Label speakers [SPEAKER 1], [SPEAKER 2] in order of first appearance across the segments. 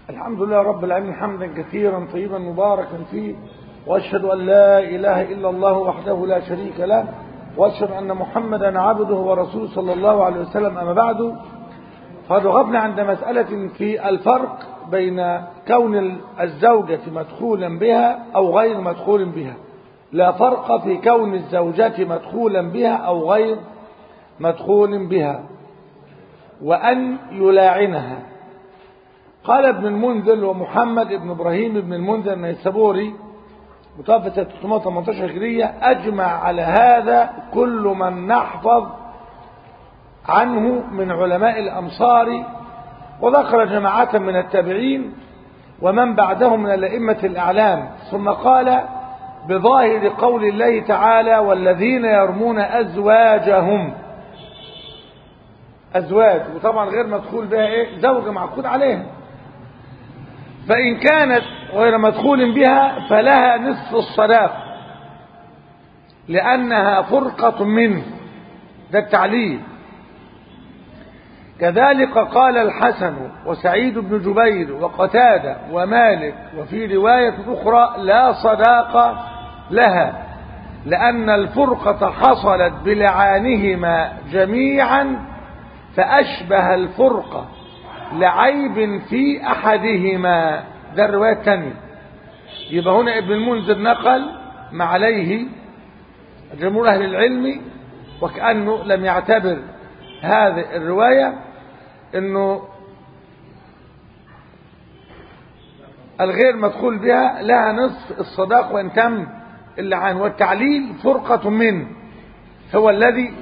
[SPEAKER 1] الحمد لله رب العالمين حمدا كثيرا طيبا مباركا فيه، وأشهد أن لا إله إلا الله وحده لا شريك له، وأشهد أن محمدا عبده ورسوله صلى الله عليه وسلم. أما بعد، فقد وقفنا عند مسألة في الفرق بين كون الزوجة مدخولا بها أو غير مدخول بها. لا فرق في كون الزوجة مدخولا بها أو غير مدخول بها، وأن يلاعنها. قال ابن المنذر ومحمد بن إبراهيم بن المنذر النيسابوري متوفى 318 هجرية، أجمع على هذا كل من نحفظ عنه من علماء الأمصار، وذكر جماعة من التابعين ومن بعدهم من الأئمة الأعلام. ثم قال بظاهر قول الله تعالى: والذين يرمون أزواجهم، أزواج، وطبعا غير مدخول بها إيه؟ زوجة معقود عليها. فإن كانت غير مدخول بها فلها نصف الصداق لأنها فرقة منه، ده التعليل. كذلك قال الحسن وسعيد بن جبير وقتادة ومالك، وفي رواية أخرى: لا صداق لها لأن الفرقة حصلت بلعانهما جميعا فأشبه الفرقة لعيب في أحدهما. ده الرواية الثانية. يبقى هنا ابن المنذر نقل ما عليه جمهور أهل العلم، وكأنه لم يعتبر هذه الرواية، انه الغير مدخول بها لها نصف الصداق وان تم اللعان، والتعليل فرقة منه، هو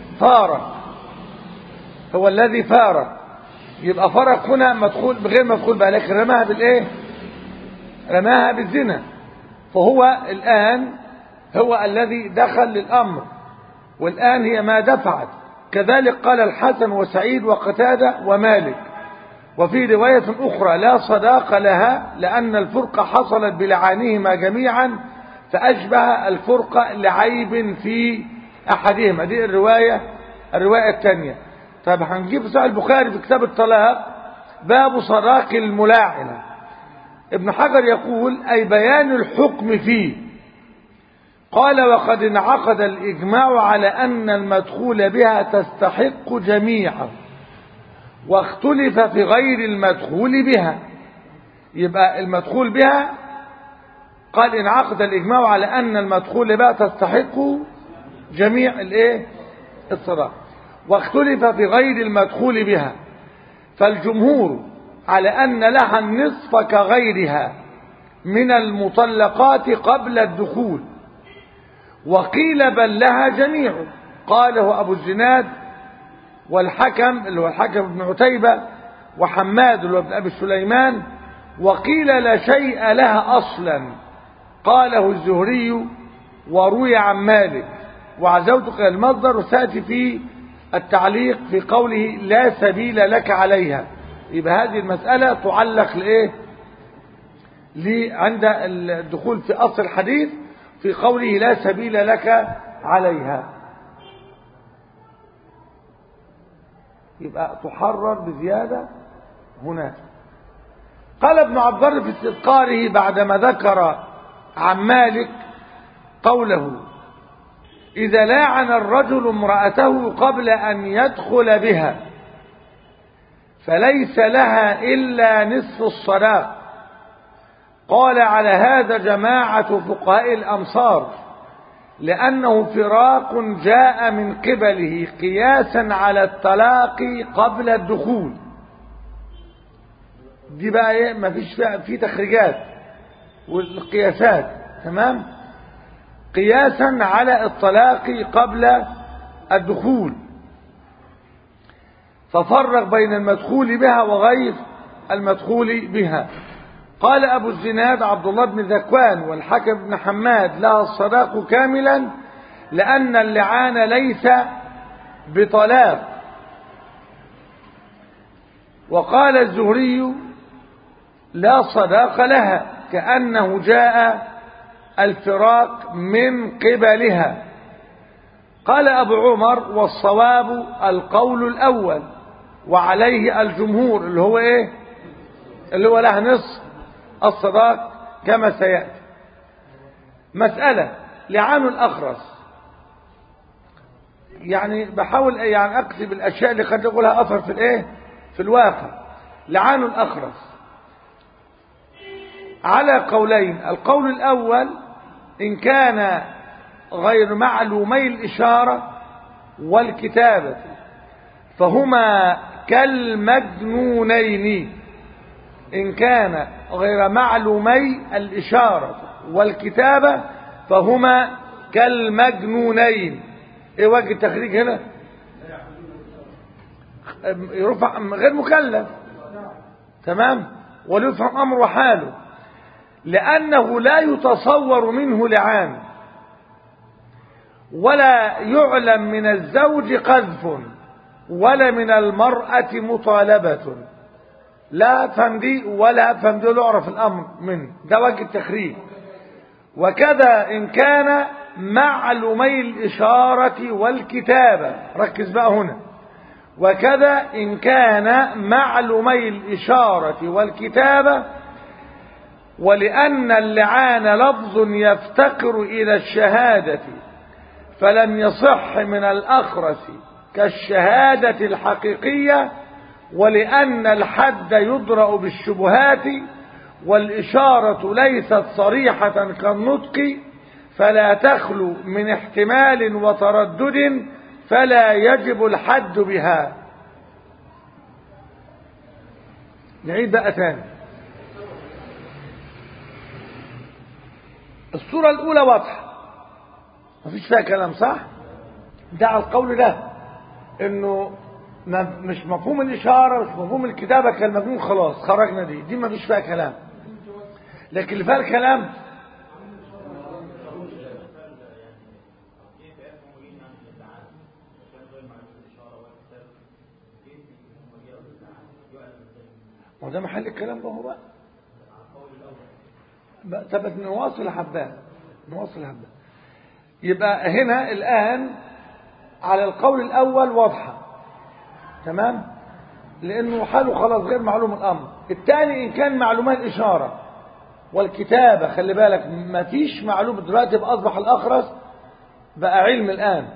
[SPEAKER 1] الذي فارق. يبقى فرق هنا مدخول بغير مدخول بها، لكن رماها بالايه؟ رماها بالزنا، فهو الآن هو الذي دخل للأمر، والآن هي ما دفعت. كذلك قال الحسن وسعيد وقتادة ومالك، وفي رواية أخرى: لا صداق لها لأن الفرقة حصلت بلعانهما جميعا فأشبه الفرقة لعيب في أحدهما. دي الرواية الثانية. طب هنجيب صحيح البخاري في كتاب الطلاق باب صداق الملاعنة. ابن حجر يقول: أي بيان الحكم فيه. قال: وقد انعقد الإجماع على أن المدخول بها تستحق جميعا، واختلف في غير المدخول بها. يبقى المدخول بها قال انعقد الإجماع على أن المدخول بها تستحق جميع الصداق، واختلف في غير المدخول بها. فالجمهور على أن لها النصف كغيرها من المطلقات قبل الدخول، وقيل بل لها جميع. قاله أبو الزناد والحكم اللي هو الحكم بن عتيبة وحماد اللي هو ابن أبي سليمان، وقيل لا شيء لها أصلا. قاله الزهري وروي عن مالك. وعزوتك المصدر، وسأتي في التعليق في قوله لا سبيل لك عليها. يبقى هذه المسألة تعلق عند الدخول في أصل الحديث في قوله لا سبيل لك عليها، يبقى تحرر بزيادة هنا. قال ابن عبد البر في استذكاره بعدما ذكر عن مالك قوله: إذا لاعن الرجل امرأته قبل أن يدخل بها فليس لها إلا نصف الصداق. قال: على هذا جماعة فقهاء الأمصار، لأنه فراق جاء من قبله قياسا على الطلاق قبل الدخول. دي بقى ايه؟ ما فيش في تخريجات والقياسات، تمام؟ قياسا على الطلاق قبل الدخول، ففرق بين المدخول بها وغير المدخول بها. قال أبو الزناد عبد الله بن ذكوان والحكم بن حماد: لها الصداق كاملا لأن اللعان ليس بطلاق. وقال الزهري: لا صداق لها كأنه جاء الفراق من قبلها. قال أبو عمر: والصواب القول الأول وعليه الجمهور، اللي هو اللي هو لها نصف الصداق كما سيأتي. مسألة لعان الأخرس، يعني بحاول يعني أكتب الأشياء اللي قد يقولها أثر في الإيه في الواقع. لعان الأخرس على قولين. القول الأول إن كان غير معلومي الإشارة والكتابة فهما كالمجنونين. إن كان غير معلومي الإشارة والكتابة فهما كالمجنونين. ايه وجه التخريج هنا؟ يرفع غير مكلف، تمام، وليفهم أمر وحاله، لأنه لا يتصور منه لعان، ولا يعلم من الزوج قذف، ولا من المرأة مطالبة. لا أفهم دي ولا أفهم دي، لا يعرف الأمر منه. ده وجه التخريج. وكذا إن كان معلومي الإشارة والكتابة، ركز بقى هنا، وكذا إن كان معلومي الإشارة والكتابة، ولأن اللعان لفظ يفتقر إلى الشهادة فلم يصح من الأخرس كالشهادة الحقيقية، ولأن الحد يدرأ بالشبهات، والإشارة ليست صريحة كالنطق فلا تخلو من احتمال وتردد فلا يجب الحد بها. نعيد بقى تاني. الصورة الأولى واضحة مفيش فيها كلام، صح؟ ده على القول ده إنه مش مفهوم الإشارة مش مفهوم الكتابة كالمجنون، خلاص خرجنا دي مفيش فيها كلام. لكن اللي فيها الكلام وده محل الكلام ده. هو بقى ثبت نواصل حبان. يبقى هنا الآن على القول الأول واضحة، تمام، لأنه حاله خلاص غير معلوم الأمر. الثاني إن كان معلومات الإشارة والكتابة، خلي بالك ما فيش معلومة دلوقتي، بقى أصبح الأخرس بقى علم الآن.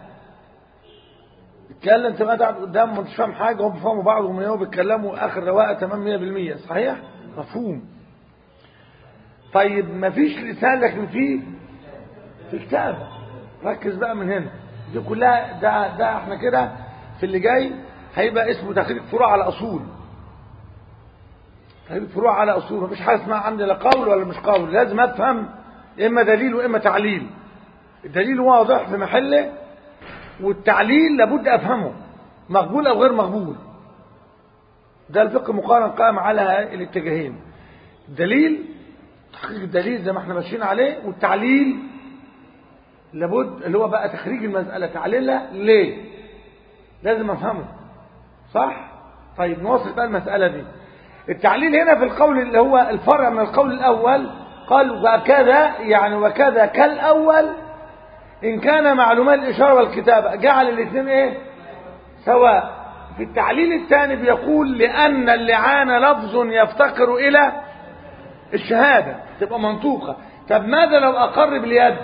[SPEAKER 1] اتكلم انت قاعد قدام مش فاهم حاجه، هم بيفهموا بعض وهم بيتكلموا اخر رواقه تمام 100%، صحيح مفهوم. طيب ما فيش لسان لكن في كتابه. ركز بقى من هنا، دي كلها ده احنا كده في اللي جاي هيبقى اسمه تخريج فروع على اصول. تخريج فروع على اصول، مفيش حاجه اسمها عندي لا قول ولا مش قول، لازم افهم اما دليل واما تعليل. الدليل واضح في محله، والتعليل لابد افهمه مقبول او غير مقبول. ده الفقه مقارن قائم على الاتجاهين، الدليل تحقيق الدليل زي ما احنا ماشيين عليه، والتعليل لابد اللي هو بقى تخريج المسألة تعليلها ليه لازم افهمه، صح؟ طيب نوصل بقى المسألة دي. التعليل هنا في القول اللي هو الفرع من القول الأول، قال وكذا يعني وكذا كالأول إن كان معلومات الإشارة والكتابة، جعل الاثنين إيه سواء. في التعليل الثاني بيقول لأن اللعان لفظ يفتقر إلى الشهادة، تبقى منطوقة. طب ماذا لو أقر باليد؟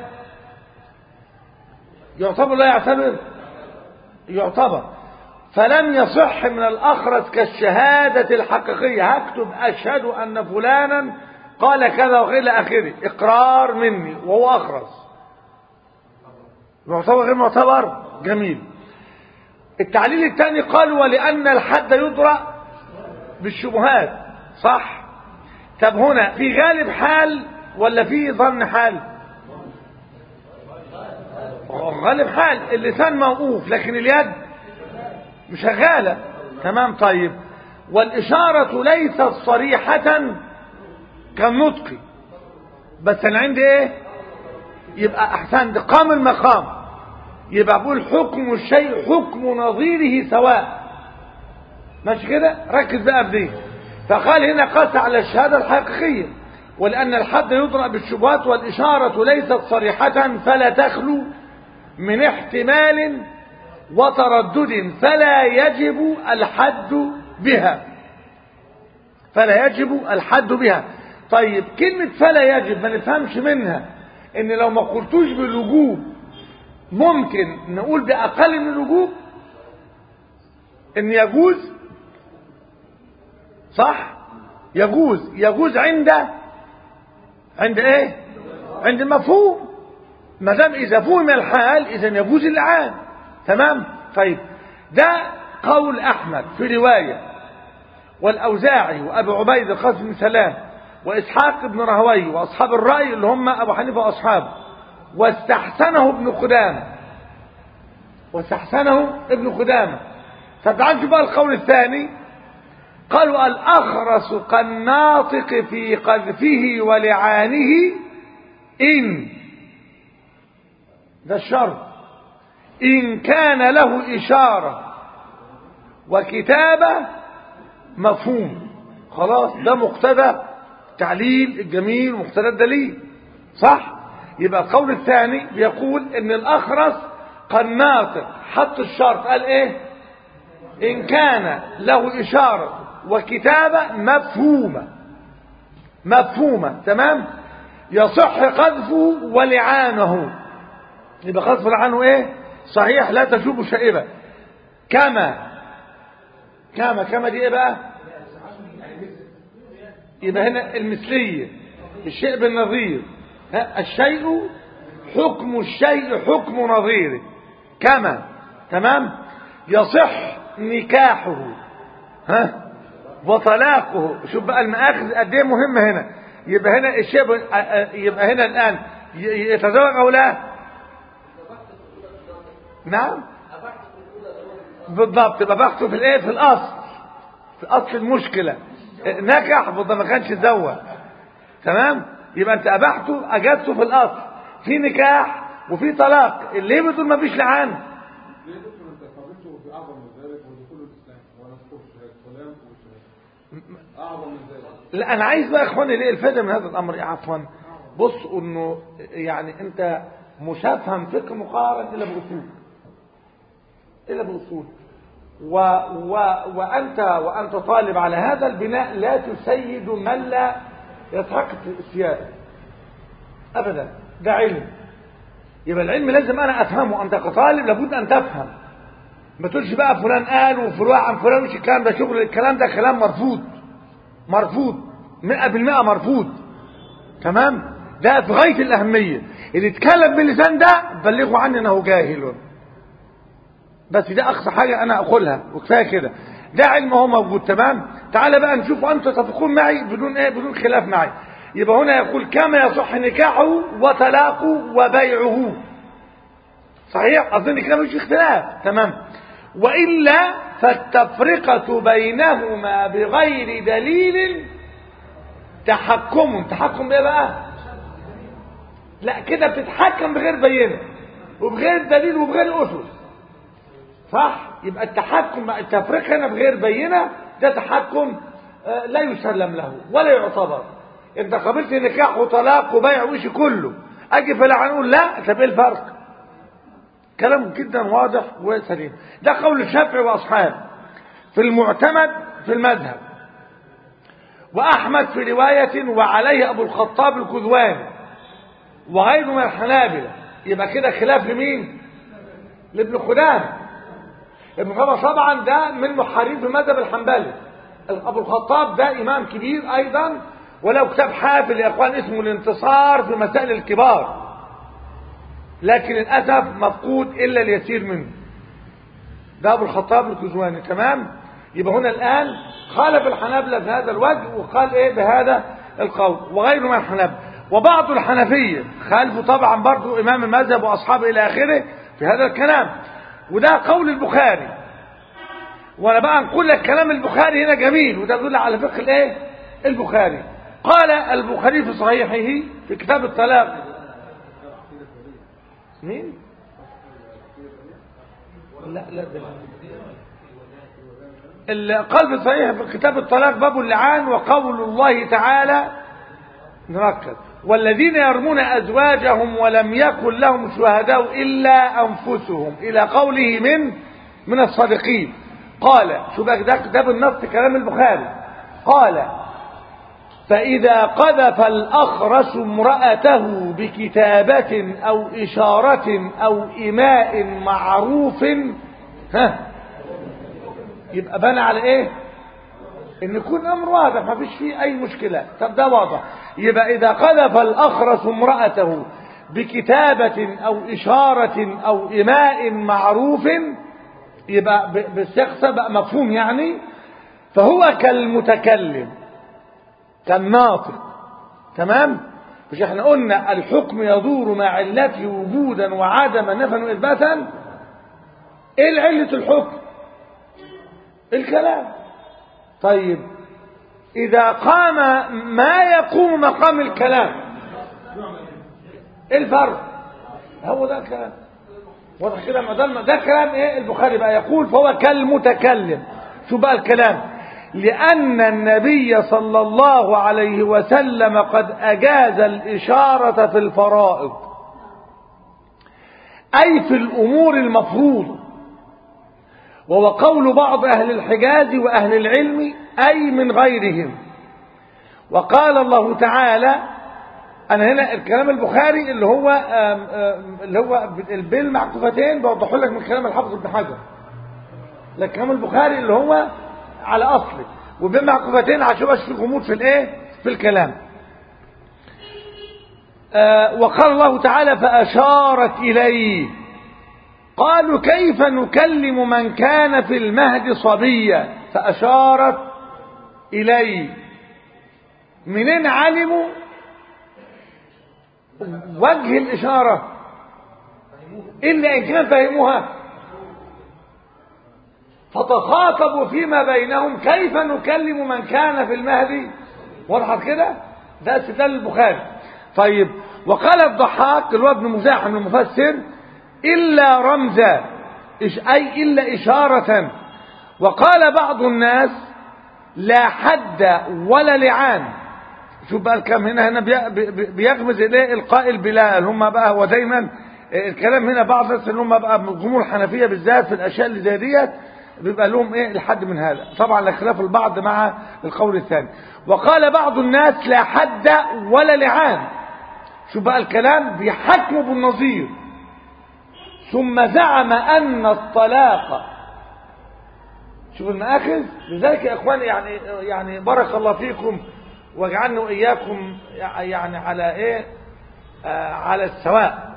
[SPEAKER 1] يعتبر لا يعتبر؟ يعتبر. فلم يصح من الأخرس كالشهادة الحقيقية، هكتب أشهد أن فلانا قال كذا وإلى آخره، إقرار مني وهو أخرس، يعتبر غير معتبر؟ جميل. التعليل الثاني قال ولأن الحد يدرأ بالشبهات، صح؟ طب هنا في غالب حال ولا في ظن حال؟ غالب حال، اللسان موقوف لكن اليد مش شغالة، تمام. طيب والإشارة ليست صريحة كالنطق، بس أنا عندي إيه؟ يبقى أحسن قام المقام، يبقى بقول حكم الشيء حكم نظيره سواء، ماشي كده؟ ركز بقى في دي. فقال هنا قاس على الشهادة الحقيقية، ولأن الحد يضرأ بالشبهات والإشارة ليست صريحة فلا تخلو من احتمال وتردد فلا يجب الحد بها. فلا يجب الحد بها. طيب كلمة فلا يجب ما نفهمش منها ان لو ما قلتوش بالوجوب ممكن نقول بأقل من الوجوب، ان يجوز، صح؟ يجوز عند ايه؟ عند المفهوم. ما دام اذا فهم الحال اذا يجوز اللعان. تمام. طيب ده قول احمد في روايه، والاوزاعي وابي عبيد القاسم بن سلام واسحاق بن راهويه واصحاب الراي اللي هم ابو حنيفه واصحابه، واستحسنه ابن قدامه. فتعالوا بقى القول الثاني، قالوا الاخرس كالناطق في قذفه ولعانه ان، ده الشرط، إن كان له إشارة وكتابة مفهوم. خلاص ده مقتضى تعليل الجميل ومقتضى الدليل، صح؟ يبقى القول الثاني بيقول ان الأخرس قناطق، حط الشرط قال ايه؟ إن كان له إشارة وكتابة مفهومة. تمام. يصح قذفه ولعانه. يبقى قذف لعنه ايه؟ صحيح لا تشوب شائبة. كما دي ايه بقى؟ يبقى هنا المثلية، الشيء بالنظير. الشيء حكم الشيء حكم نظيره. كما. تمام. يصح نكاحه وطلاقه. شوف بقى المآخذ قد ايه مهمة هنا. يبقى هنا الشيء يبقى هنا الآن يتزوج او لا؟ نعم بالضبط. يبقى بحثه في الايه؟ في اصل المشكله. نكح بالضبط، ما كانش اتزوج. تمام. يبقى انت ابحته، اجدته في الاصل، في نكاح وفي طلاق. ليه بتقول ما فيش لعان؟ لا انا عايز بقى يا اخواني ليه الفائده من هذا الامر. عفوا بص، انه يعني انت مش هفهم فقه مقارن الا باصول وانت طالب على هذا البناء لا تسيد من لا يستحق السياده ابدا. ده علم. يبقى العلم لازم انا افهمه. انت كطالب لابد ان تفهم. ما تقولش بقى فلان قال وفلان عن فلان، مش الكلام ده شغل. الكلام ده كلام مرفوض 100% مرفوض. تمام. ده في غايه الاهميه. اللي يتكلم باللسان ده بلغوا عني انه جاهل، بس ده اقصى حاجه انا اقولها وكفايه كده. ده علم هو موجود. تمام. تعال بقى نشوف انتم تتفقون معي بدون خلاف معي. يبقى هنا يقول كما يصح نكاحه وطلاقه وبيعه. صحيح اظن كده مش اختلاف. تمام. والا فالتفرقه بينهما بغير دليل تحكم بايه بقى؟ لا كده بتتحكم بغير بينه وبغير دليل وبغير اسس، صح؟ يبقى التحكم التفرقه هنا بغير بينه ده تحكم لا يسلم له ولا يعتبر. انت قابلت نكاح وطلاق وبيع وشي كله، اجي فلا هنقول لا. طب ايه الفرق؟ كلام جدا واضح وسليم. ده قول الشافعي واصحابه في المعتمد في المذهب، واحمد في روايه، وعليه ابو الخطاب الكذواني وغيره من الحنابلة. يبقى كده خلاف لمين؟ لابن قدامه. ابن قدامه طبعا ده من محارين في المذهب الحنبلي. ابو الخطاب ده امام كبير ايضا، ولو كتاب حافل يا اخوان اسمه الانتصار في مسائل الكبار، لكن للاسف مفقود الا اليسير منه. ده ابو الخطاب الكذواني. تمام. يبقى هنا الان خالف الحنابلة بهذا الوجه، وقال ايه بهذا القول، وغيره من الحنابلة. وبعض الحنفية خالفوا طبعا برضو امام المذهب واصحابه الى اخره في هذا الكلام. وده قول البخاري. وانا بقى نقول لك كلام البخاري هنا جميل، وده يدل على فقه الايه؟ البخاري. قال البخاري في صحيحه في كتاب الطلاق. مين؟ لا قال في صحيح في كتاب الطلاق باب اللعان وقول الله تعالى، نركز، والذين يرمون أزواجهم ولم يكن لهم شهداء إلا أنفسهم إلى قوله من الصادقين. قال شو بقى ده بالنص كلام البخاري. قال فإذا قذف الأخرس امرأته بكتابة أو إشارة أو إيماء معروف يبقى بنى على إيه؟ إن يكون أمر واضح ما فيش فيه أي مشكلة. طب ده واضح. يبقى إذا قذف الأخرس امرأته بكتابة أو إشارة أو إيماء معروف يبقى بالسقسة بقى مفهوم يعني. فهو كالمتكلم كالناطق. تمام. مش احنا قلنا الحكم يدور مع علته وجودا وعدما نفا واثباتا. ايه العلة الحكم؟ الكلام. طيب اذا قام ما يقوم مقام الكلام ايه الفرق؟ هو ده الكلام واضح كده. ما ده كلام ايه البخاري بقى يقول فهو كالمتكلم. شو بقى الكلام؟ لأن النبي صلى الله عليه وسلم قد أجاز الإشارة في الفرائض أي في الأمور المفروضة. وهو قول بعض أهل الحجاز وأهل العلم أي من غيرهم. وقال الله تعالى أنا هنا الكلام البخاري اللي هو بالمعكوفتين بوضح لك من كلام الحافظ ابن حجر. الكلام البخاري اللي هو على أصله وبمعكوفتين عشان يبقاش في غموض في الايه في الكلام. وقال الله تعالى فأشارت إليه. قالوا كيف نكلم من كان في المهد صبيا؟ فأشارت إليه. منين علموا وجه الإشارة إلا إن كان فهموها؟ فتخاطبوا فيما بينهم كيف نكلم من كان في المهدي. وضحت كده؟ ده استدلال البخاري. طيب وقال الضحاك اللي هو ابن مزاحم المفسر إلا رمزا أي إلا إشارة. وقال بعض الناس لا حد ولا لعان. شوف بقى الكلام هنا بيغمز إليه القائل بلا اللي هم بقى هو دايما الكلام هنا بعض الناس اللي هم بقى من جمهور الحنفية بالذات في الأشياء اللي زي ديت بيبقى لهم ايه الحد من هذا طبعا لخلاف البعض مع القول الثاني. وقال بعض الناس لا حد ولا لعان. شو بقى الكلام بيحكموا بالنظير. ثم زعم ان الطلاق شوف المآخذ. لذلك يا اخواني يعني بارك الله فيكم واجعلنا واياكم يعني على ايه على السواء.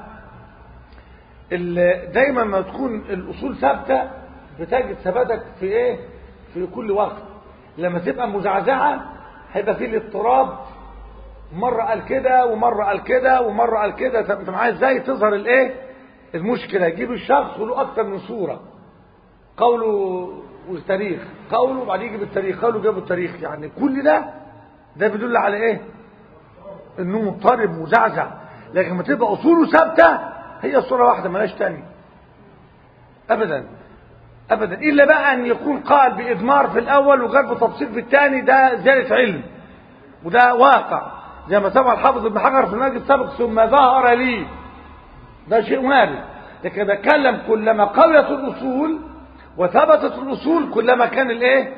[SPEAKER 1] دايما ما تكون الاصول ثابته بتجد ثباتك في ايه في كل وقت. لما تبقى مزعزعه هيبقى فيه الاضطراب. مره قال كده ومره قال كده ومره قال كده. انت معايا ازاي؟ تظهر الايه المشكله. يجيب الشخص وله اكثر من صوره. قوله والتاريخ قوله وبعدين يجيب التاريخ قوله جاب التاريخ. يعني كل ده بيدل على ايه؟ انه مضطرب مزعزع. لكن لما تبقى اصوله ثابته هي صوره واحده مالهاش تاني ابدا ابدا. الا بقى ان يكون قال باضمار في الاول وقال بتفصيل في الثاني. ده زياده علم وده واقع زي ما سمع الحافظ ابن حجر في المجلس السابق ثم ظهر لي. ده شيء وارد. لكن بتكلم كلما قويت الاصول وثبتت الاصول كلما كان الايه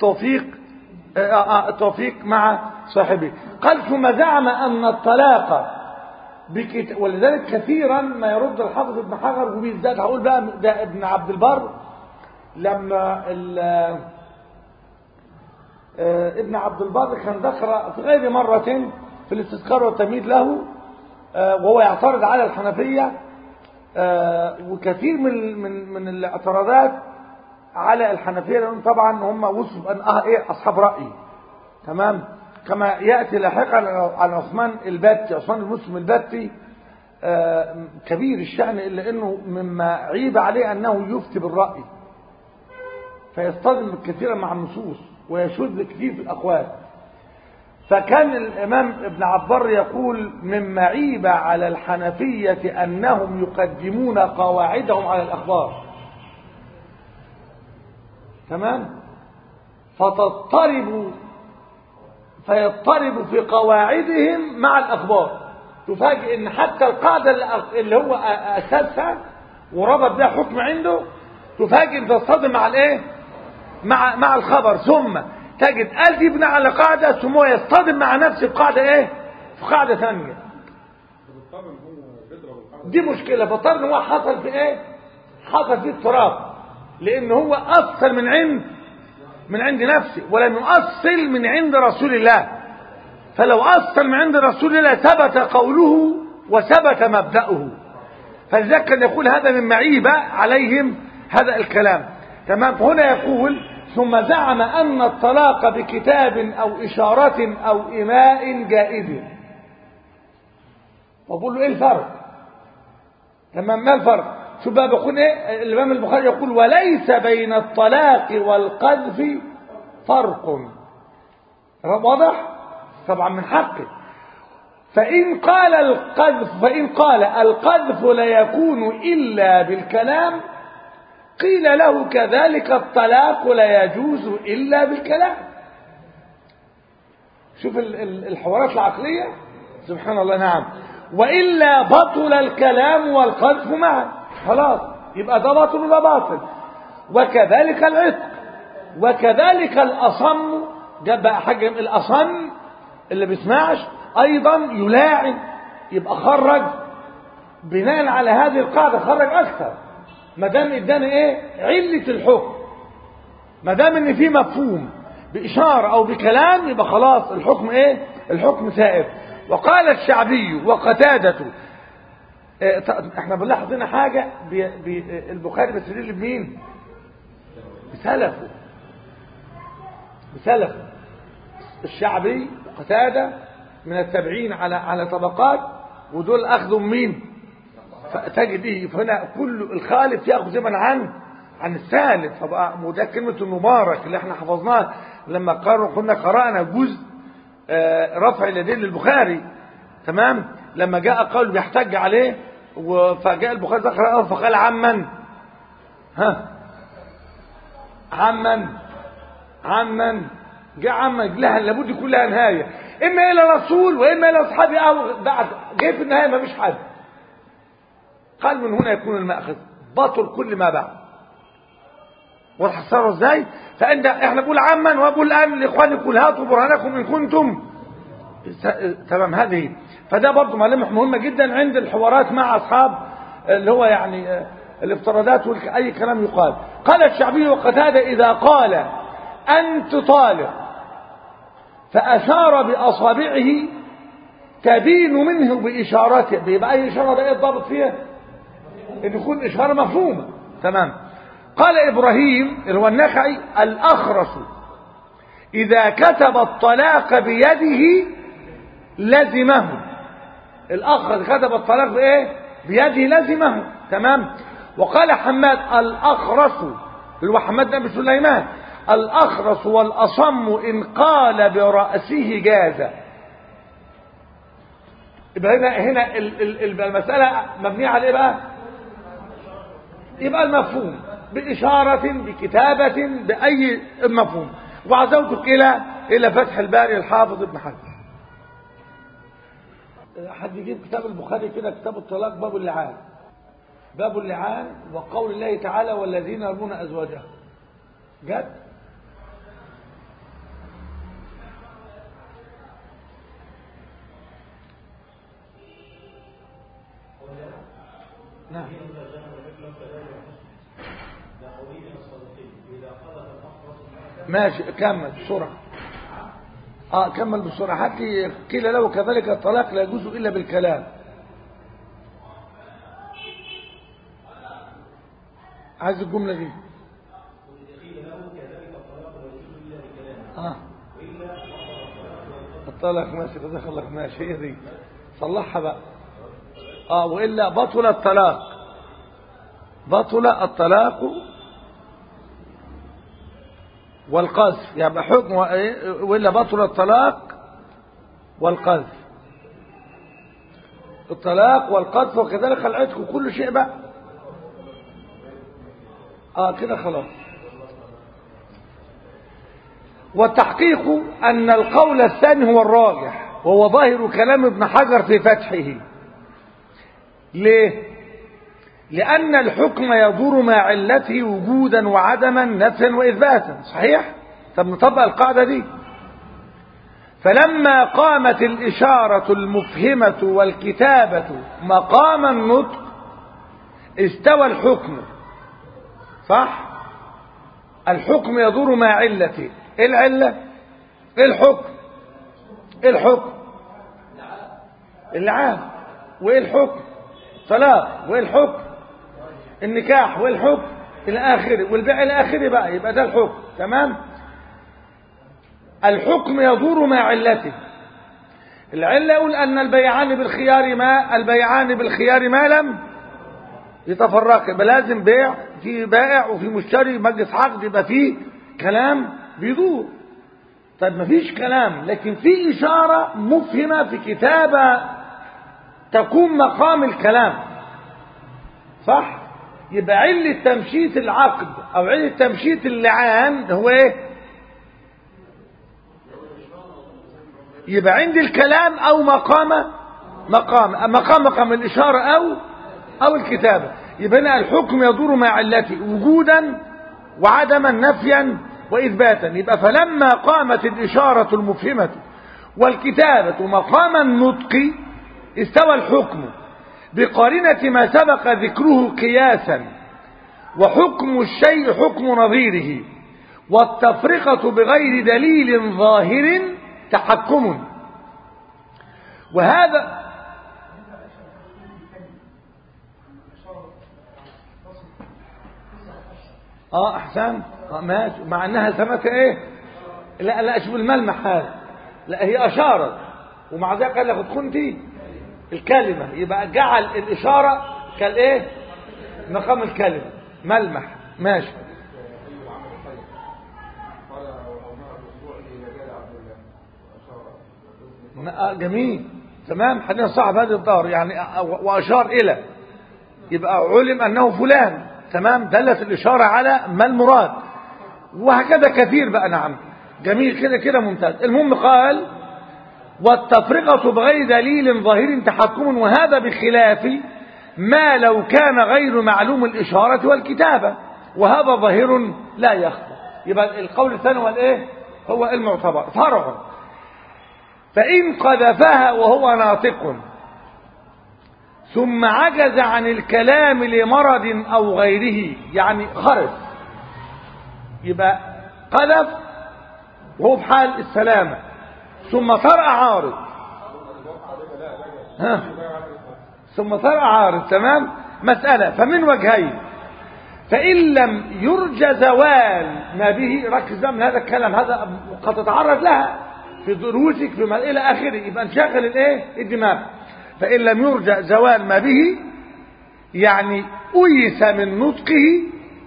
[SPEAKER 1] التوفيق مع صاحبه. قال ثم زعم ان الطلاق ولذلك كثيرا ما يرد الحافظ ابن حجر وبالذات هقول بقى ده ابن عبد البر لما ابن عبد البر كان ذكر في غير مرة في الاستذكار والتمهيد له وهو يعترض على الحنفية وكثير من الاعتراضات على الحنفية لأنهم طبعا هم وصفوا بأن أصحاب رأي. تمام. كما يأتي لاحقا عن عثمان البتي عثمان المسلم البتي كبير الشأن إلا أنه مما عيب عليه أنه يفتي بالرأي فيصطدم كثيرا مع النصوص ويشذ كثير في الأقوال. فكان الإمام ابن عبر يقول مما عيب على الحنفية أنهم يقدمون قواعدهم على الأخبار. تمام. فيضطرب في قواعدهم مع الأخبار. تفاجئ ان حتى القاعدة اللي هو أساسها وربط بها حكم عنده تفاجئ ان تصطدم مع الايه مع الخبر. ثم تجد قال دي بناء على قاعدة ثم هو يصطدم مع نفس القاعدة ايه في قاعدة ثانية. دي مشكلة. فالطرن هو حصل في ايه؟ حصل فيه اضطراب، لان هو اصل من عند نفسه ولم يؤصل من عند رسول الله. فلو أصل من عند رسول الله ثبت قوله وثبت مبدأه. فلذلك كان يقول هذا من معيبة عليهم هذا الكلام. تمام. هنا يقول ثم زعم أن الطلاق بكتاب أو إشارة أو إيماء جائز. وأقول له إيه الفرق؟ تمام. ما الفرق؟ شو بقى بيقول إيه؟ الإمام البخاري يقول وليس بين الطلاق والقذف فرق. واضح؟ طبعا من حقه. فإن قال القذف لا يكون إلا بالكلام قيل له كذلك الطلاق لا يجوز إلا بالكلام. شوف الحوارات العقلية. سبحان الله. نعم. وإلا بطل الكلام والقذف معا. خلاص يبقى ده باطل وده باطل. وكذلك العتق وكذلك الأصم. جاب بقى حاجة الأصم اللي بيسمعش أيضا يلاعن. يبقى خرج بناء على هذه القاعدة خرج أكثر. ما دام ادانا ايه علة الحكم. ما دام ان في مفهوم بإشارة أو بكلام يبقى خلاص الحكم ايه الحكم سائر. وقال الشعبي وقتادة احنا بنلاحظ هنا حاجة البخاري بيستدل بمين؟ بسلفه. الشعبي وقتادة من التابعين على طبقات ودول أخذوا مين؟ فتجد ايه فهنا كل الخالف ياخذ زمن عن الثالث. فبقى وده كلمه المبارك اللي احنا حفظناها لما كنا قرانا جزء رفع اليدين للبخاري. تمام. لما جاء قال بيحتج عليه فجاء البخاري ذكر فقال عمن جاء عمن لها لابد يكون لها نهايه اما الى رسول واما الى اصحابه او بعد جاء في النهايه ما فيش حد. قال من هنا يكون المأخذ باطل كل ما بعد. والحصار ازاي؟ فان احنا بنقول عما وبقول الان لاخواني قل هاتوا برهانكم ان كنتم تمام. هذه فده برضه ملامح مهمه جدا عند الحوارات مع اصحاب اللي هو يعني الافتراضات واي كلام يقال. قال الشعبي وقتادة اذا قال انت طالق فاشار باصابعه تبين منه باشارته. بيبقى اي اشاره ده ايه الضابط فيها؟ ان يكون اشاره مفهومه. تمام. قال ابراهيم اللي هو النخعي الاخرس اذا كتب الطلاق بيده لزمه. الاخرس كتب الطلاق بايه؟ بيده لزمه. تمام. وقال حماد الاخرس اللي هو حماد بن سليمان الاخرس والاصم ان قال براسه جاز. يبقى هنا المساله مبنيه على ايه بقى؟ يبقى المفهوم بإشارة بكتابة بأي مفهوم. وعزوتك إلى فتح الباري الحافظ ابن حجر. حد يجيب كتاب البخاري كده كتاب الطلاق باب اللعان وقول الله تعالى والذين يرمون أزواجهم. جد نعم. ماشي كمل بسرعة. كمل بسرعة. حتى قيل له كذلك الطلاق لا يجوز إلا بالكلام. عايز الجملة دي. الطلاق ماشي جزاك الله ماشي. هي دي صلحها بقى. وإلا بطل الطلاق والقذف. يعني حكم وإلا بطل الطلاق والقذف. الطلاق والقذف وكذلك العتق وكل شيء بقى. كده خلاص. والتحقيق أن القول الثاني هو الراجح وهو ظاهر كلام ابن حجر في فتحه. ليه؟ لأن الحكم يدور مع علته وجودا وعدما نفيا وإثباتا. صحيح؟ طب نطبق القاعدة دي. فلما قامت الإشارة المفهمة والكتابة مقام النطق استوى الحكم. صح؟ الحكم يدور مع علته. ايه العلة؟ ايه الحكم؟ ايه الحكم؟ اللعان. وايه الحكم؟ طلاق. وايه الحكم؟ النكاح. وايه الحكم؟ الى اخره. والبيع الى اخره بقى. يبقى ده الحكم. تمام؟ الحكم يدور مع علته. العلة يقول ان البيعان بالخيار ما لم يتفرقا. يبقى لازم بيع، في بائع وفي مشتري، مجلس عقد، يبقى فيه كلام بيدور. طيب مفيش كلام، لكن في إشارة مفهمة في كتابة تقوم مقام الكلام. صح؟ يبقى علة تمشيط العقد أو علة تمشيط اللعان هو إيه؟ يبقى عندي الكلام أو مقام الإشارة أو الكتابة. يبقى هنا الحكم يدور مع علته وجودا وعدما، نفيا وإثباتا. يبقى فلما قامت الإشارة المفهمة والكتابة مقام النطق استوى الحكم بقرينة ما سبق ذكره قياسا، وحكم الشيء حكم نظيره، والتفرقة بغير دليل ظاهر تحكم. وهذا احسن. ماشي، مع انها سمكه ايه؟ لا شوف الملمح هذا. لا هي اشارت ومع ذلك قال لك خنتي الكلمه. يبقى جعل الاشاره كالايه؟ مقام الكلمه، ملمح. ماشي. جميل. تمام. حديث صاحب هذه الدار يعني واشار الى، يبقى علم انه فلان. تمام. دلت الاشاره على ما المراد. وهكذا كثير بقى. نعم. جميل كده ممتاز. المهم قال والتفرقة بغير دليل ظاهر تحكم، وهذا بخلاف ما لو كان غير معلوم الإشارة والكتابة، وهذا ظاهر لا يخفى. يبقى القول الثاني والايه هو المعتبر. فرع فإن قذفها وهو ناطق ثم عجز عن الكلام لمرض أو غيره، يعني خرج، يبقى قذف وهو في حال السلامة ثم طرأ عارض. ثم طرأ عارض. تمام. مسألة فمن وجهين. فإن لم يرجى زوال ما به، ركز من هذا الكلام، هذا قد تتعرض لها في دروسك في إلى آخره. يبقى نشغل الايه؟ الدماغ. فإن لم يرجى زوال ما به، يعني أيس من نطقه،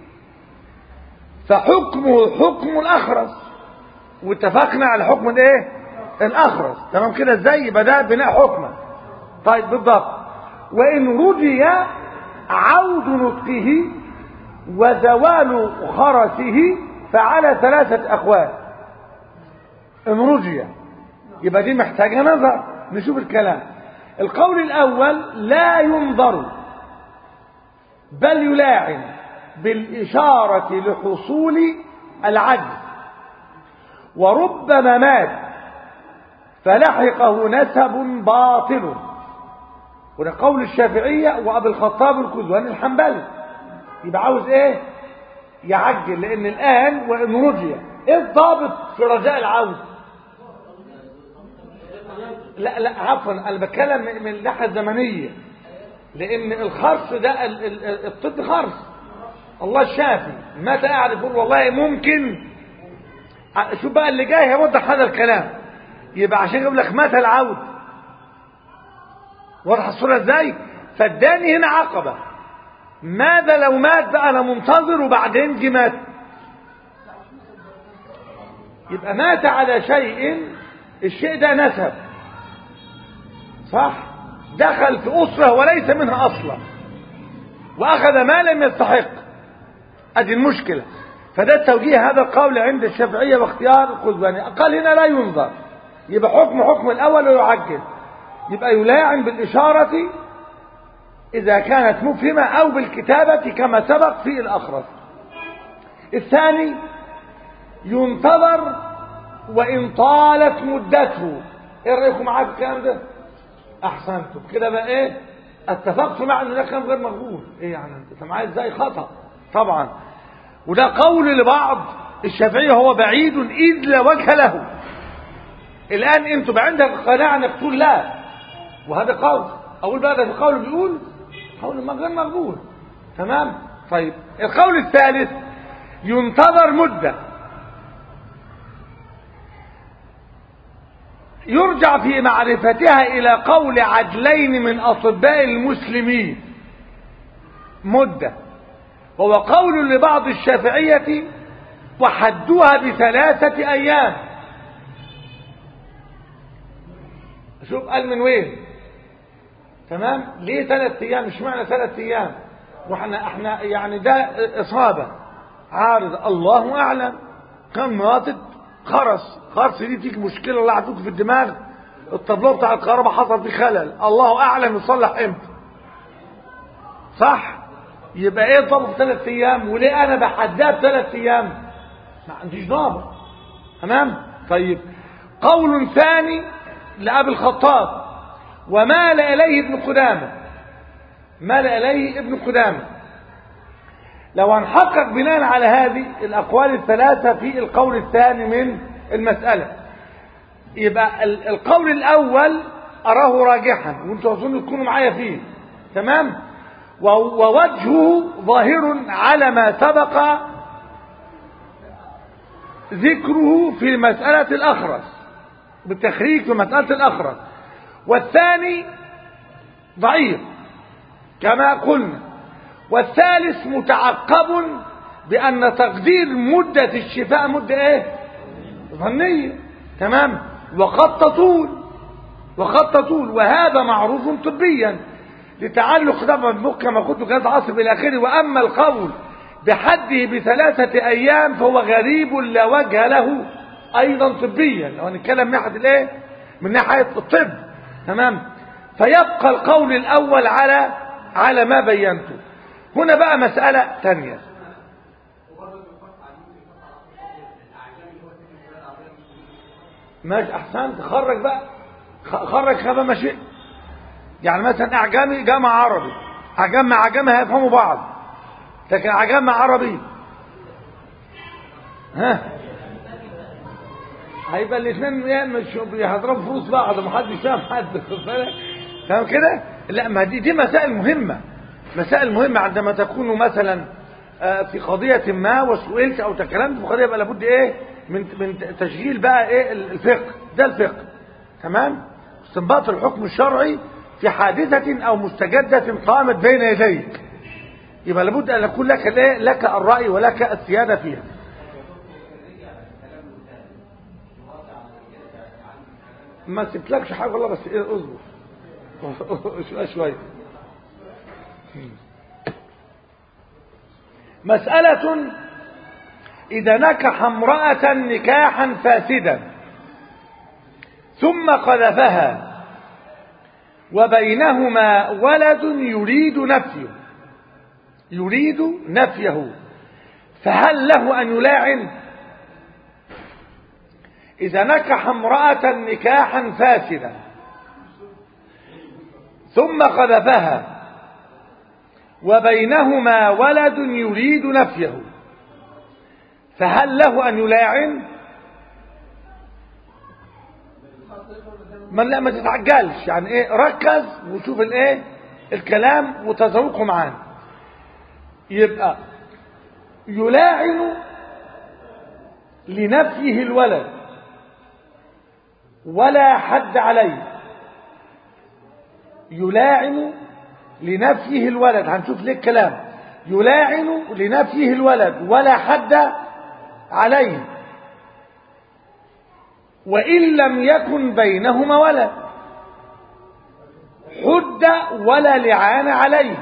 [SPEAKER 1] فحكمه حكم الأخرس. واتفقنا على حكم الايه؟ الأخرس. تمام كده ازاي؟ يبقى ده بناء حكمه. طيب بالضبط. وإن رجي عود نطقه وزوال خرسه فعلى ثلاثة أقوال. إن رجي يبقى دي محتاجة نظر. نشوف الكلام. القول الأول لا ينظر بل يلاعن بالإشارة لحصول العجز، وربما مات فلحقه نسب باطل. وده قول الشافعية وأبي الخطاب الكزواني الحنبلي. يبقى عاوز ايه؟ يعجل. لأن الآن وإن رجي، ايه الضابط في رجاء العودة؟ لا عفوا، انا بتكلم من الناحيه الزمنيه. لان الخرص ده الطب خرص. الله الشافي متى اعرف يقول والله ممكن. شوف بقى اللي جاي هيوضح هذا الكلام. يبقى عشان يقول لك متى العود، واضح الصوره ازاي؟ فاداني هنا عقبه. ماذا لو مات بقى؟ انا منتظر وبعدين جه مات. يبقى مات على شيء، الشيء ده نسب، صح؟ دخل في أسرة وليس منها أصلا، وأخذ ما لم يستحق. أدي المشكلة. فده التوجيه هذا القول عند الشافعية واختيار القزواني. قال هنا لا ينظر. يبقى حكم الأول ويعجل. يبقى يلاعن بالإشارة إذا كانت مفهمة أو بالكتابة كما سبق في الأخرس. الثاني ينتظر وإن طالت مدته. ايه رأيكم معايا في الكلام ده؟ احسنتم كده بقى. ايه اتفقت مع ان ده كلام غير مقبول. ايه يعني انت معايا ازاي؟ خطأ طبعا. وده قول لبعض الشافعية هو بعيد إذ لا وجه له. الآن انتوا بقى عندك قناعة انك تقول لا، وهذا قول. اقول بقى ده في قول بيقول قول غير مقبول. تمام. طيب القول الثالث ينتظر مدة، يرجع في معرفتها إلى قول عدلين من أطباء المسلمين مدة، وهو قول لبعض الشافعية وحدوها ب3 أيام. شوف قال من وين؟ تمام. ليه 3 أيام؟ مش معنى 3 أيام احنا يعني ده إصابة عارض الله أعلم. كان ناطط خرس دي فيك مشكلة الله عطوك في الدماغ، الطابلوه بتاع الكهرباء حصل فيه خلل، الله أعلم يصلح امتى. صح؟ يبقى ايه طب 3 أيام؟ وليه انا بحدها ب3 أيام؟ ما عنديش ضابط. تمام. طيب قول ثاني لأبي الخطاب ومال إليه ابن قدامة، مال إليه ابن قدامة. لو هنحقق بناء على هذه الأقوال الثلاثة في القول الثاني من المسألة، يبقى القول الأول أراه راجحا وانتوا أظن تكونوا معايا فيه. تمام. ووجهه ظاهر على ما سبق ذكره في مسألة الأخرس، بالتخريج في مسألة الأخرس. والثاني ضعيف كما قلنا. والثالث متعقب بأن تقدير مدة الشفاء مدة ايه؟ ظنية. تمام. وقد تطول وهذا معروف طبيا لتعلق دم المخ كما قلت كانت عصب الى اخره. واما القول بحده ب3 أيام فهو غريب لا وجه له ايضا طبيا، لو هنتكلم من ناحيه الايه؟ من ناحيه الطب. تمام. فيبقى القول الاول على ما بينته. هنا بقى مسألة ثانية. ماشي احسنت. خرج بقى، خرج كما ما شئت. يعني مثلا اعجمي جمع عربي، اعجم مع اعجمي هيفهموا بعض، لكن اعجم مع عربي هيبقى الاثنين مش بيضربوا فلوس بعض، ما حدش فاهم حد. تمام كده؟ لا، ما دي مسائل مهمه، مسائل مهمه. عندما تكون مثلا في قضيه ما وسئلت او تكلمت في قضيه يبقى لابد ايه من تشغيل بقى ايه الفقه. ده الفقه. تمام. استنباط الحكم الشرعي في حادثة أو مستجدة قامت بين يديك، يبقى لابد أن يكون لك الرأي ولك السيادة فيها. ما سبتلكش حاجة والله، بس ايه اصبر شوية. مسألة إذا نكح امرأة نكاحا فاسدا ثم قذفها وبينهما ولد يريد نفيه فهل له أن يلاعن؟ إذا نكح امرأة نكاحا فاسدا ثم قذفها وبينهما ولد يريد نفيه فهل له أن يلاعن؟ من لا ما تتعجلش، يعني ايه، ركز وشوف الايه الكلام وتذوقه معانا. يبقى يلاعن لنفيه الولد ولا حد عليه. يلاعن لنفيه الولد، هنشوف ليه الكلام. يلاعن لنفيه الولد ولا حد عليه وإن لم يكن بينهما ولد حد ولا لعان عليه.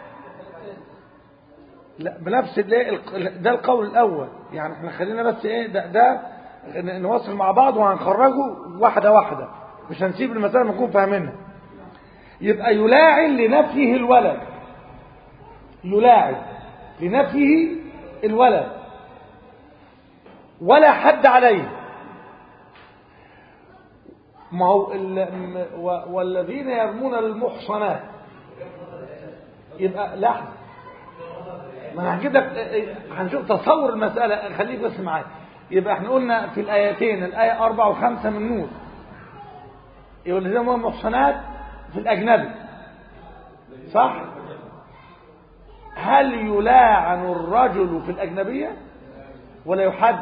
[SPEAKER 1] لا بنفس ده القول الأول. يعني احنا خلينا بس ايه ده نوصل مع بعض وهنخرجه واحدة واحدة، مش هنسيب المسألة نكون فاهمينها. يبقى يلاعن لنفيه الولد، يلاعن لنفيه الولد ولا حد عليه. ما هو والذين يرمون المحصنات، يبقى لحظة، ما انا هجيب لك هنشوف تصور المسألة، خليك بس معايا. يبقى احنا قلنا في الآيتين، الآية 4 و5 من نور، يبقى الذين يرمون المحصنات في الأجنبي، صح؟ هل يلاعن الرجل في الأجنبية ولا يحد؟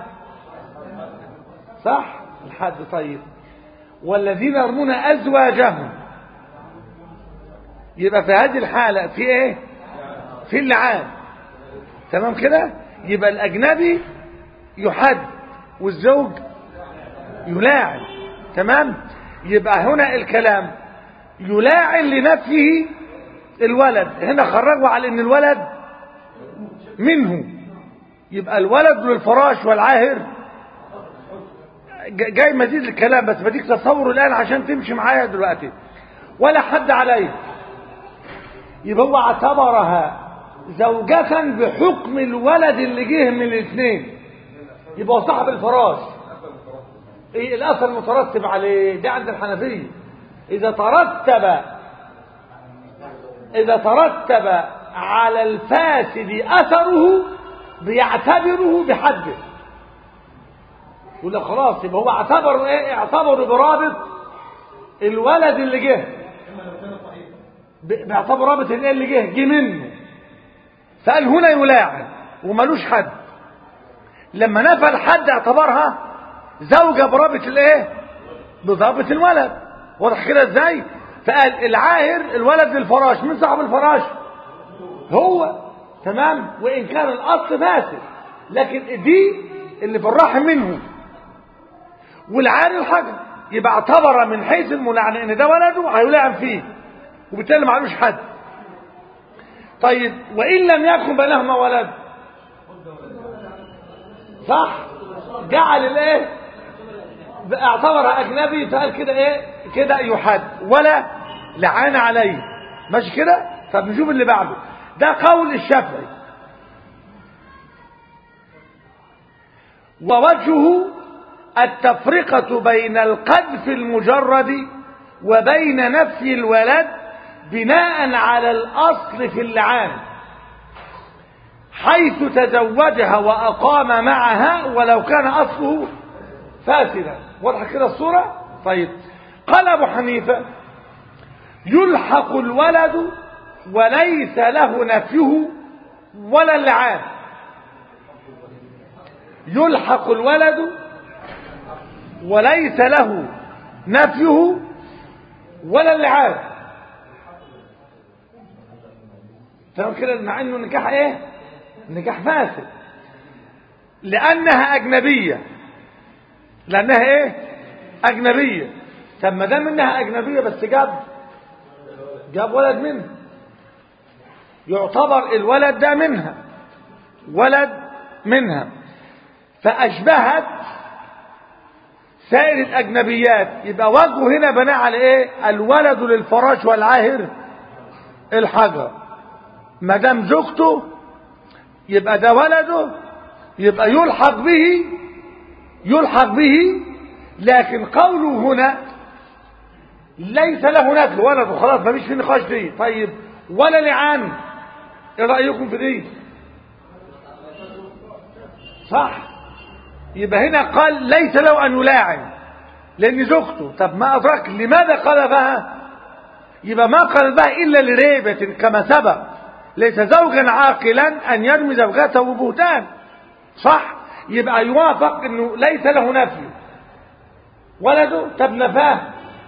[SPEAKER 1] صح؟ الحد. طيب والذين يرمون أزواجهم، يبقى في هذه الحالة في ايه؟ في اللعان. تمام كده؟ يبقى الأجنبي يحد والزوج يلاعن. تمام؟ يبقى هنا الكلام يلاعن لنفيه الولد، هنا خرجوا على ان الولد منه، يبقى الولد للفراش والعاهر. جاي مزيد الكلام بس بديك تصوره الآن عشان تمشي معايا دلوقتي. ولا حد عليه، يبقى هو اعتبرها زوجة بحكم الولد اللي جه من الاثنين، يبقى هو صاحب الفراش. ايه الاثر المترتب عليه؟ ده عند الحنفية اذا ترتب على الفاسد اثره بيعتبره بحده، يقول لك خلاص يبقى هو اعتبره ايه؟ اعتبره برابط الولد اللي جه، بيعتبر رابط الايه اللي جه منه. فقال هنا يلاعن ومالوش حد. لما نفى الحد اعتبرها زوجة برابط الايه؟ بضابط الولد. واضح كده ازاي؟ فقال العاهر الولد للفراش، من صاحب الفراش؟ هو. تمام؟ وان كان الاصل فاسد، لكن دي اللي في الرحم منه، والعاهر الحجر. يبقى اعتبر من حيث الملاعنة ان ده ولده هيلاعن فيه، وبالتالي معلوش حد. طيب وإن لم يكن بينهما ولد، صح؟ جعل الايه؟ اعتبرها اجنبي، فقال كده ايه؟ كده يحد ولا لعان عليه. ماشي كده؟ طب نشوف اللي بعده. ده قول الشافعي. ووجهه التفرقة بين القذف المجرد وبين نفي الولد بناء على الأصل في اللعان، حيث تزوجها وأقام معها ولو كان أصله فاسدا. واضح كده الصورة؟ طيب قال أبو حنيفة يلحق الولد وليس له نفيه ولا اللعان. يلحق الولد وليس له نفيه ولا اللعان. تمام كده؟ مع انه نكاح ايه؟ نكاح فاسد، لانها اجنبيه. لانها ايه؟ اجنبيه. طب ما دام انها اجنبيه بس جاب ولد منها، يعتبر الولد ده منها، ولد منها. فاشبهت سائر الاجنبيات. يبقى وجهه هنا بناء على ايه؟ الولد للفراش والعاهر الحجر. ما دام زوجته يبقى ده ولده، يبقى يلحق به. لكن قوله هنا ليس له نفل ولده، خلاص ما فيش في نقاش دي. طيب ولا لعان، ايه رايكم في دي؟ صح؟ يبقى هنا قال ليس له ان يلاعن لان زوجته. طب ما ادرك لماذا قلبها؟ يبقى ما قلبها الا لريبه كما سبق. ليس زوجا عاقلا ان يرمي زوجته ببهتان، صح؟ يبقى يوافق انه ليس له نفي ولده. طب نفاه،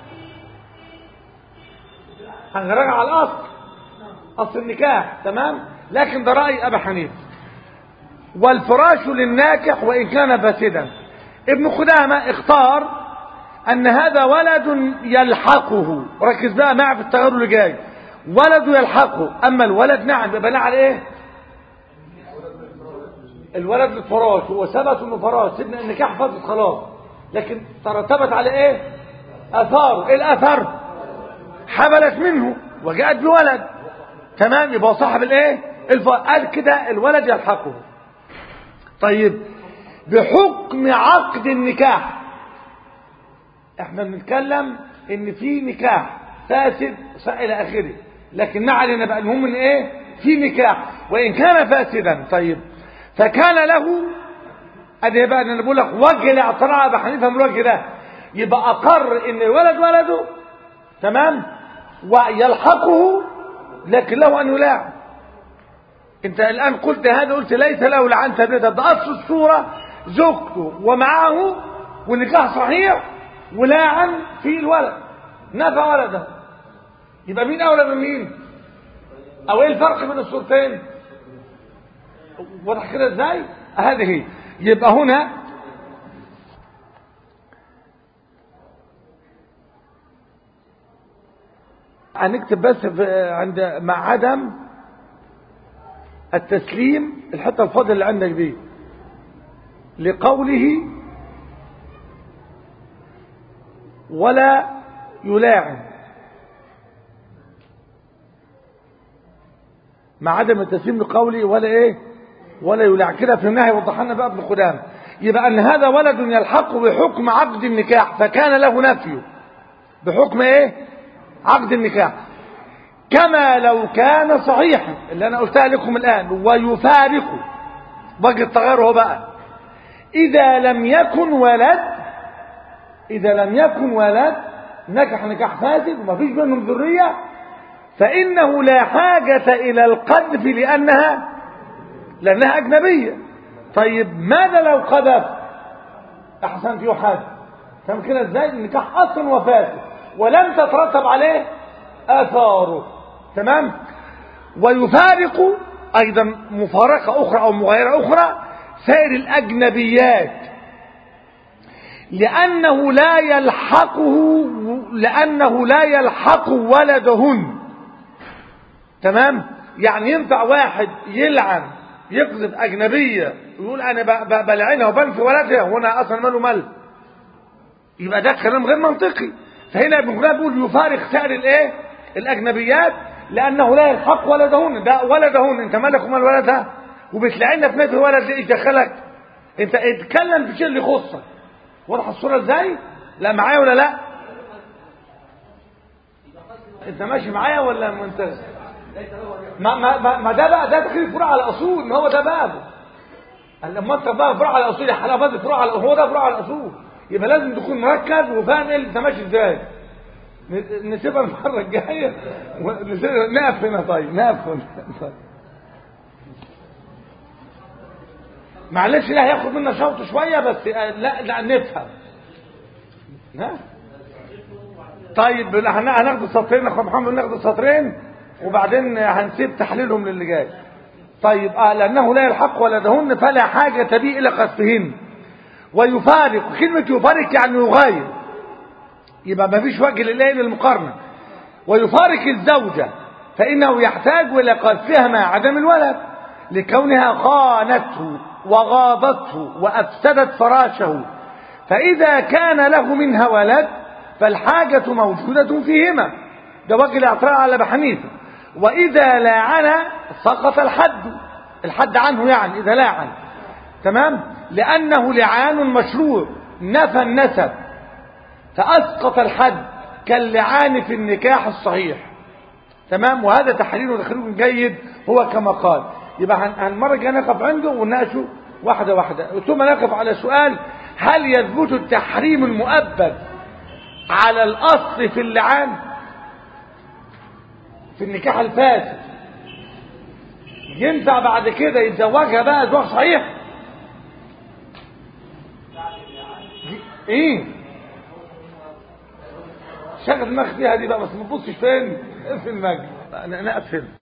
[SPEAKER 1] هنراجع على الاصل، اصل النكاح. تمام؟ لكن ده راي ابي حنيفه. والفراش للناكح وان كان فاسدا. ابن خدامه اختار ان هذا ولد يلحقه. ركز بقى معي في التغير اللي جاي. ولد يلحقه. اما الولد نعم بناء على ايه؟ الولد للفراش، هو ثبت انه فراش، سيبنا النكاح فاسد خلاص، لكن ترتبت على ايه؟ اثار. ايه الاثر؟ حملت منه وجاءت بولد. تمام؟ يبقى صاحب الايه؟ قال كده الولد يلحقه. طيب بحكم عقد النكاح. احنا بنتكلم ان في نكاح فاسد الى اخره، لكن ما علينا بقى، المهم ان ايه؟ في نكاح وان كان فاسدا. طيب فكان له، ادي بقى انا بقول لك وجه الاعتراض ابو حنيفه من الوجه ده، يبقى اقر ان الولد ولده تمام ويلحقه، لكن له ان يلاعن. انت الان قلت هذا، قلت ليس له لعنت ابنته، ده اصل الصوره زوجته ومعه والنكاح صحيح ولاعن في الولد، نفى ولده، يبقى مين اولى من مين؟ او ايه الفرق بين الصورتين؟ واضح كده ازاي؟ هذه يبقى هنا هنكتب بس عند مع عدم التسليم الحته الفاضله اللي عندك دي لقوله ولا يلاعن، مع عدم التسليم لقوله ولا ايه؟ ولا يلاعن. كده فهمناها، يوضح لنا بقى ابن قدامه. يبقى ان هذا ولد يلحق بحكم عقد النكاح، فكان له نفيه بحكم ايه؟ عقد النكاح، كما لو كان صحيحا اللي انا قلتها لكم الان. ويفارق وجه التغير هو بقى اذا لم يكن ولد، اذا لم يكن ولد نكح نكاح فاسد وما فيش بينهم ذريه، فانه لا حاجه الى القذف لانها اجنبيه. طيب ماذا لو قذف؟ احسنت يحد، فاهم كده ازاي؟ النكاح اصلا وفاسد ولم تترتب عليه اثاره، تمام. ويفارق ايضا مفارقه اخرى او مغايره اخرى سائر الاجنبيات، لانه لا يلحق ولدهن، تمام. يعني ينفع واحد يلعن يقذف اجنبيه ويقول انا بلعنها وبنفي ولدها وانا اصلا ماله مال؟ يبقى ده كلام غير منطقي. فهنا ابن قدامه بيقول يفارق سائر الايه؟ الاجنبيات، لانه لا يلحق ولدهن. ده ولدهن، انت مالك ومال ولدها؟ وبتلعنا في نفي ولد، ايش دخلك؟ انت اتكلم في الشيء اللي يخصك. واضحه الصوره ازاي؟ لا معايا ولا لا؟ انت ماشي معايا ولا منتهي؟ ما ده بقى، ده تخلي فروع على الاصول، ما هو ده بابه. لما انت بقى فروع على الاصول، حلقات فروع على هو ده فروع على الاصول، يبقى لازم تكون مركز وفاهم ايه انت ماشي ازاي. نسيبها المره الجايه نقف هنا. طيب نقف هنا. طيب معلش، لا هياخد منا شوط شويه بس، لا نفهم. ها طيب هناخد السطرين يا اخو محمد، ناخد السطرين وبعدين هنسيب تحليلهم للي جاي. طيب لانه لا يلحق ولدهن فلا حاجه به الى قذفهن. ويفارق، كلمه يفارق يعني يغاير، يبقى ما فيش وجه للمقارنه. ويفارق الزوجه فانه يحتاج الى قذفها مع عدم الولد، لكونها خانته وغاضته وافسدت فراشه، فاذا كان له منها ولد فالحاجه موجوده فيهما. ده وجه الاعتراض على ابي حنيفه. واذا لاعن سقط الحد عنه، يعني اذا لاعن، تمام، لانه لعان مشروع نفى النسب فاسقط الحد كاللعان في النكاح الصحيح، تمام. وهذا تحليل وتخريج جيد هو كما قال. يبقى المره الجايه نقف عنده ونناقشه واحده واحده، ثم نقف على سؤال: هل يثبت التحريم المؤبد على الاصل في اللعان في النكاح الفاسد؟ ينفع بعد كده يتزوجها بقى زواج صحيح؟ ايه شغل دماغك فيها دي بقى، بس ما تبصش فين في المجد. انا اقفل.